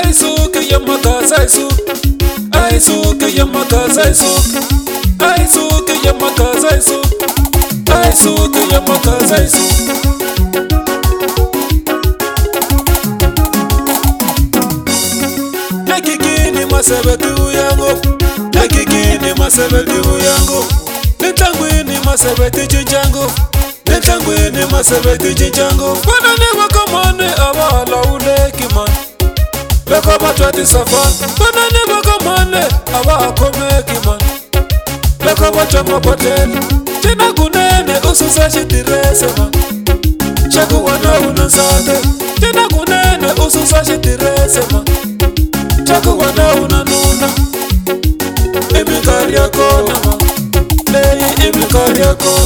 Aisuke yamakaza aisuke, aisuke yamakaza aisuke, aisuke yamakaza aisuke, aisuke yamakaza aisuke. Nakikini masebeti uyango, nakikini masebeti uyango, nitangwini masebeti chinjango, nitangwini masebeti chinjango. Banane wakamane abala ulekiman, leko batwati safan. Banane wakamane abala komekiman, leko batwama poteli. Chena kunene ususa shitirese man, shaku wana unansate. Chena kunene ususa shitirese man, chaku wana unanuna. Imikari yako nama, leyi imikari yako.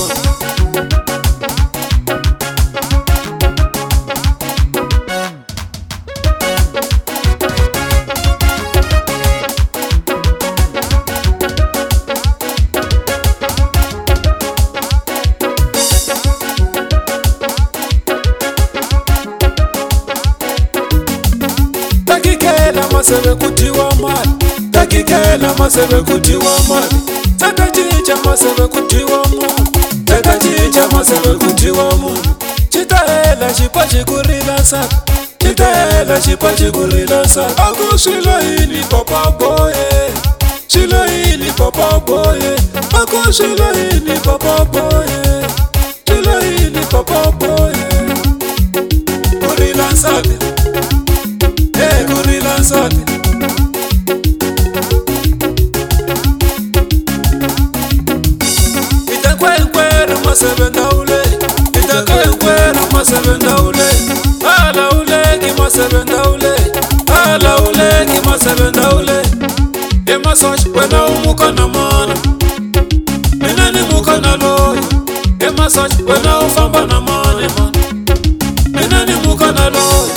Takikela masebe kutiwa mali, takikela masebe kutiwa mali, takachicha masebe kutiwa mungu, takachicha masebe kutiwa mungu. Chitaela shipa chikurila saka, chitaela shipa chikurila saka. Aku shilohini papa boye, shilohini papa boye, aku shilohini papa boye, shilohini papa boye. Kurila saka, kurila saka. Itakwenkwera masebe ndaule, itakwenkwera masebe ndaule. Ala uleki masebe ndaule, ala uleki masebe ndaule. Emasoch wena umuka na mana, minani muka na loya. Emasoch wena ufamba na mane man, minani muka na loya.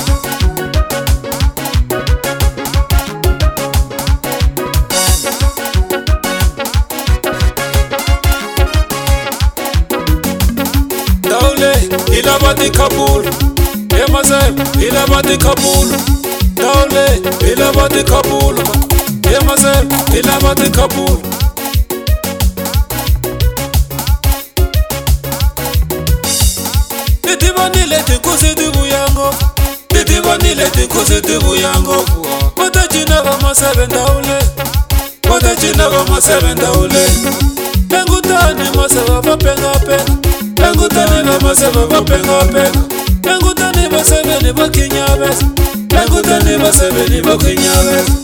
Ilabati Kabul, Yemasem, Ilabati Kabul, Daule, Ilabati Kabul, Yemasem, Ilabati Kabul. Nitibanile tikuzitibu yango, nitibanile tikuzitibu yango. Kote china kama sebe daule, kote china kama sebe daule. Engutani maseba vapenga penga, engutani na maseba vapenga penga, engutani basebe ni bakinyabeza, engutani basebe ni bakinyabeza.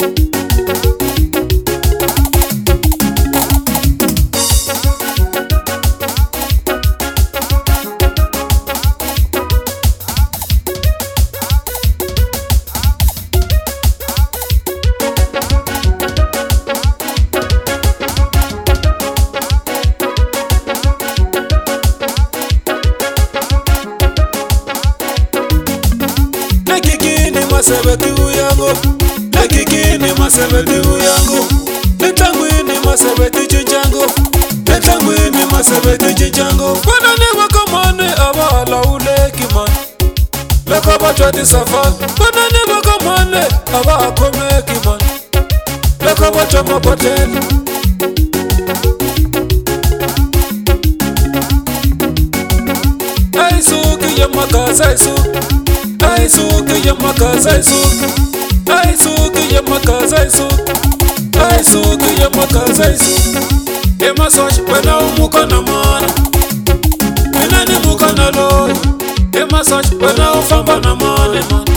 Masebeti uyango, nakikini masebeti uyango, nitangwini masebeti chinjango, nitangwini masebeti chinjango. Banane wakamane abala ulekiman, leko batwati safan. Banane wakamane abala komekiman, leko batwama poteli. Aisuke yamakaza aisuke, aisuke yamakaza aisuke, aisuke yamakaza aisuke, aisuke yamakaza aisuke. Emasoch wena umuka na mana, minani muka na loya. Emasoch wena ufamba na mane man,